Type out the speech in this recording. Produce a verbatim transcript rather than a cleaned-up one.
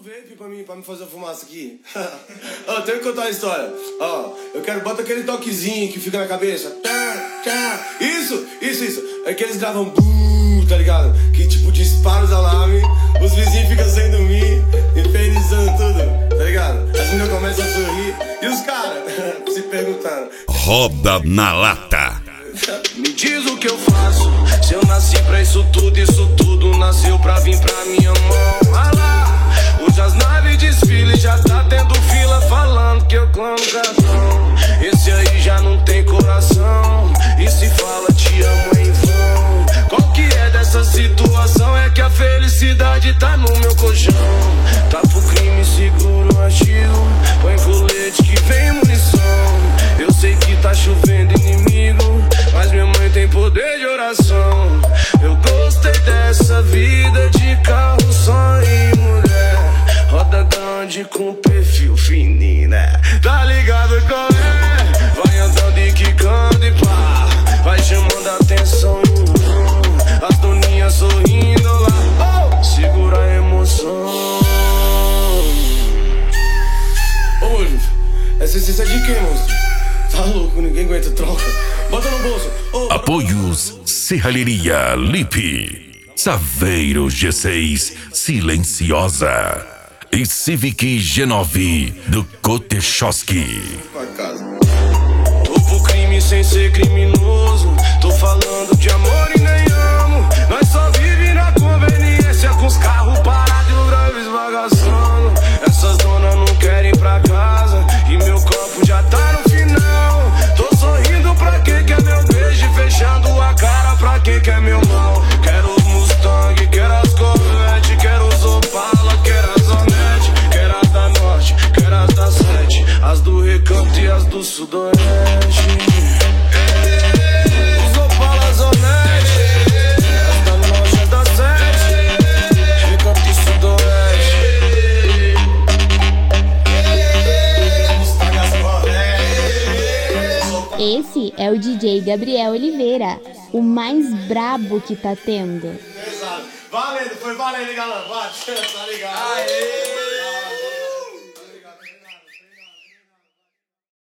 vape pra mim, pra me fazer fumaça aqui. Ó, tenho que contar uma história. Ó, eu quero, bota aquele toquezinho que fica na cabeça. Tá, tá. Isso, isso, isso. É que eles gravam bum, tá ligado? Que tipo dispara os alarmes, os vizinhos ficam sem dormir, infernizando tudo, tá ligado? As meninas começam a sorrir e os caras se perguntando. Roda na lata. Me diz o que eu faço. Se eu nasci pra isso tudo, isso tudo nasceu pra vir pra minha mão. Ah lá, hoje as naves desfilam, já tá tendo fila falando que eu clamo cartão. Esse aí já não tem coração e se fala te amo em vão. Qual que é dessa situação? É que a felicidade tá no meu colchão. Tá pro crime, seguro, artigo, põe colete que vem munição. Eu sei que tá chovendo inimigo, mas minha mãe tem poder de oração. Eu gostei dessa vida de carro, só e mulher. Roda grande com perfil fininho, né? Tá ligado qual é? Vai andando e quicando e pá, vai chamando a atenção. As doninhas sorrindo lá, oh, segura a emoção. Ô, moço, essa essência é de quem, monstro? Tá louco, ninguém aguenta troca. Bota no bolso. Oh. Apoios Serralheria Lipe, Saveiro G seis Silenciosa e Civic G nove do Kotechoski. Pra casa. Tô pro crime sem ser criminoso. Tô falando de amor e nem amo. Nós só vive na conveniência, com os carros parados e o drive esbagaçando. Essas donas não querem ir pra casa e meu copo já tá no final. Tô sorrindo pra quem quer meu beijo e fechando a cara pra quem quer meu mal. Quero os Mustang, quero as Corvette, quero os Opala, quero as Hornet, quero as da Norte, quero as da Sete, as do Recanto e as do Sudoeste. Os Opala, as Hornet, as da Norte, as da Sete, Recanto e Sudoeste. Esse é o D J Gabriel Oliveira, o mais brabo que tá tendo. Valendo, foi valendo, galera. Bate, tá ligado? Aê!